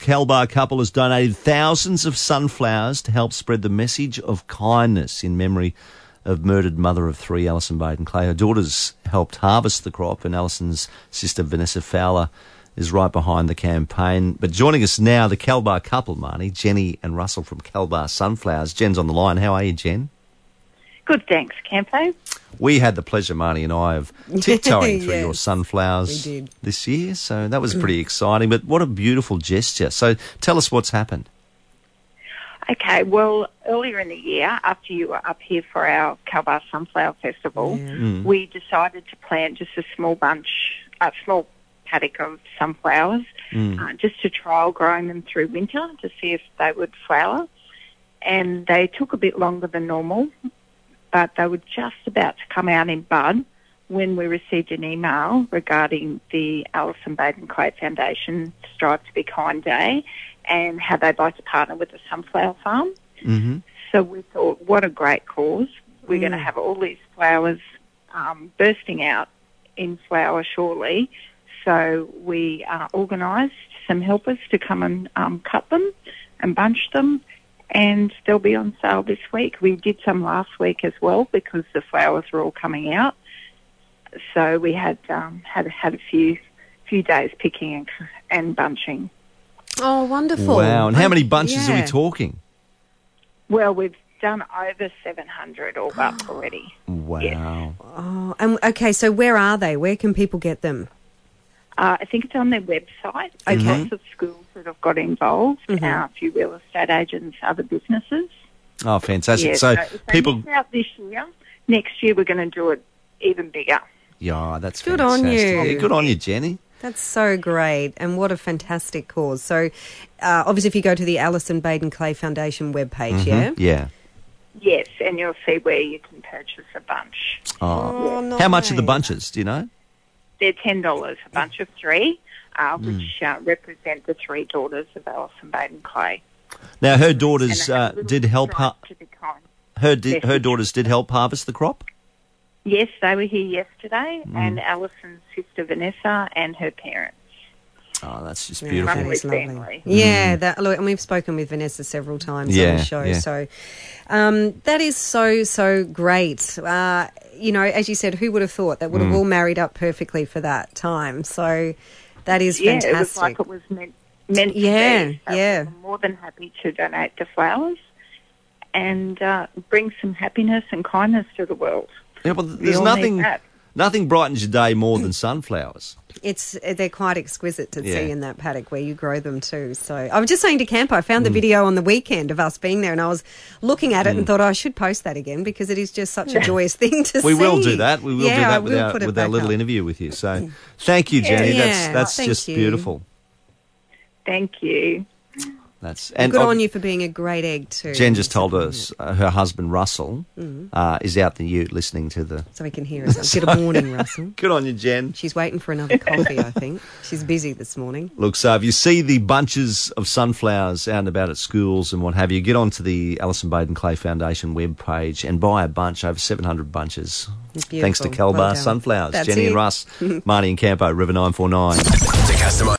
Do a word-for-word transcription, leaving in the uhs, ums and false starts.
Kelbar couple has donated thousands of sunflowers to help spread the message of kindness in memory of murdered mother of three, Alison Baden-Clay. Her daughters helped harvest the crop, and Alison's sister, Vanessa Fowler, is right behind the campaign. But joining us now, the Kelbar couple, Marnie, Jenny and Russell from Kelbar Sunflowers. Jen's on the line. How are you, Jen? Good, thanks, Campo. We had the pleasure, Marnie and I, of tiptoeing through Yes, your sunflowers we did. this year, so that was pretty exciting. But what a beautiful gesture. So tell us what's happened. Okay, well, earlier in the year, after you were up here for our Kelbar Sunflower Festival, Yeah. Mm. we decided to plant just a small bunch, a small paddock of sunflowers, Mm. uh, just to trial growing them through winter to see if they would flower. And they took a bit longer than normal, but they were just about to come out in bud when we received an email regarding the Alison Baden-Clay Foundation Strive to Be Kind Day and how they'd like to partner with the Sunflower Farm. Mm-hmm. So we thought, what a great cause. We're Mm. going to have all these flowers um, bursting out in flower shortly. So we uh, organised some helpers to come and um, cut them and bunch them, and they'll be on sale this week. We did some last week as well because the flowers were all coming out. So we had um, had had a few few days picking and, and bunching. Oh, wonderful. Wow. And how many bunches are we Yeah. talking? Well, we've done over seven hundred all up already. Wow. Yes. Oh, and okay, so where are they? Where can people get them? Uh, I think it's on their website. Okay. Lots of schools that have got involved, Mhm. uh, a few real estate agents, other businesses. Oh, fantastic. Yeah, so if they people... miss out this year, next year we're going to do it even bigger. Yeah, that's Good on fantastic. you. Yeah, good on you, Jenny. That's so great, and what a fantastic cause. So, uh, obviously, if you go to the Alison Baden-Clay Foundation webpage, Mhm. yeah? Yeah. Yes, and you'll see where you can purchase a bunch. Oh. Oh, How much are the nice. bunches, do you know? They're ten dollars a bunch of three, uh, Mm. which uh, represent the three daughters of Alison Baden-Clay. Now, her And daughters they have uh, a little did help... strive Har- to be kind. her, di- her message. daughters did help harvest the crop? Yes, they were here yesterday, Mm. and Alison's sister Vanessa and her parents. Oh, that's just Yeah, beautiful. that Lovely is lovely. family. Yeah, that, look, and we've spoken with Vanessa several times on Yeah, the show, yeah. so um, that is so, so great. Uh, you know, as you said, who would have thought that would have Mm. all married up perfectly for that time? So that is Yeah, fantastic. it was like it was meant, meant Yeah, to be. So yeah. I'm more than happy to donate the flowers and uh, bring some happiness and kindness to the world. Yeah, well, We there's all need nothing... that. Nothing brightens your day more than sunflowers. It's they're quite exquisite to Yeah. see in that paddock where you grow them too. So I was just saying to Campo, I found Mm. the video on the weekend of us being there, and I was looking at it and thought, oh, I should post that again because it is just such a joyous thing to We see. will do that. We will yeah, do I that with will our, put it with our back little up. interview with you. So thank you, Jenny. Yeah, that's that's thank just you. beautiful. Thank you. That's And and good ob- on you for being a great egg too. Jen just told us uh, her husband Russell Mm. uh, is out the ute listening to the. So he can hear us. Good morning, Russell. Good on you, Jen. She's waiting for another coffee, I think. She's busy this morning. Look, so if you see the bunches of sunflowers out and about at schools and what have you, get onto the Alison Baden-Clay Foundation webpage and buy a bunch, over seven hundred bunches. Beautiful. Thanks to Kelbar Well done. Sunflowers. That's Jenny it. and Russ, Marnie and Campo, River nine four nine. To customize